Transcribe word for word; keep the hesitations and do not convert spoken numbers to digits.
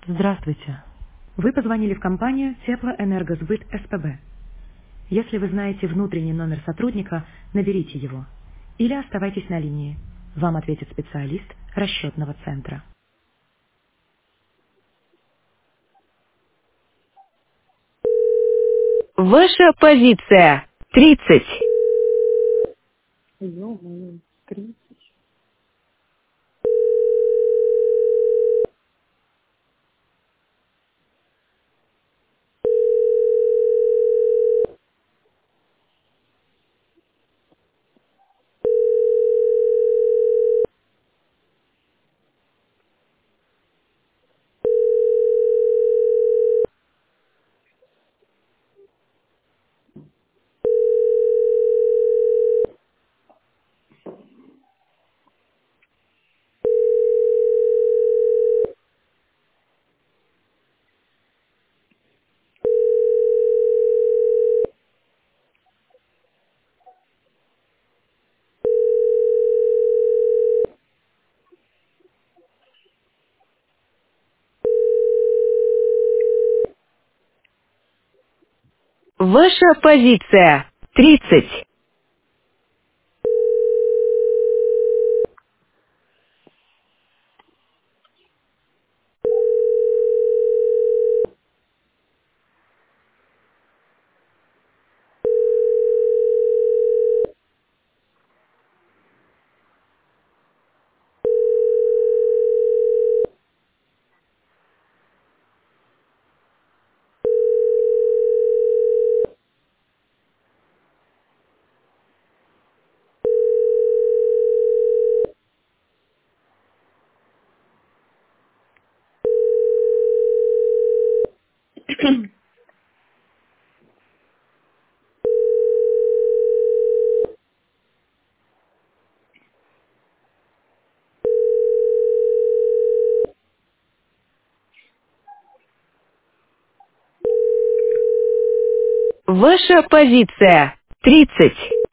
Здравствуйте. Вы позвонили в компанию Теплоэнергосбыт СПБ. Если вы знаете внутренний номер сотрудника, наберите его. Или оставайтесь на линии. Вам ответит специалист расчетного центра. Ваша позиция. тридцать. Ё-моё, три. Ваша позиция. тридцать. Ваша позиция. тридцать.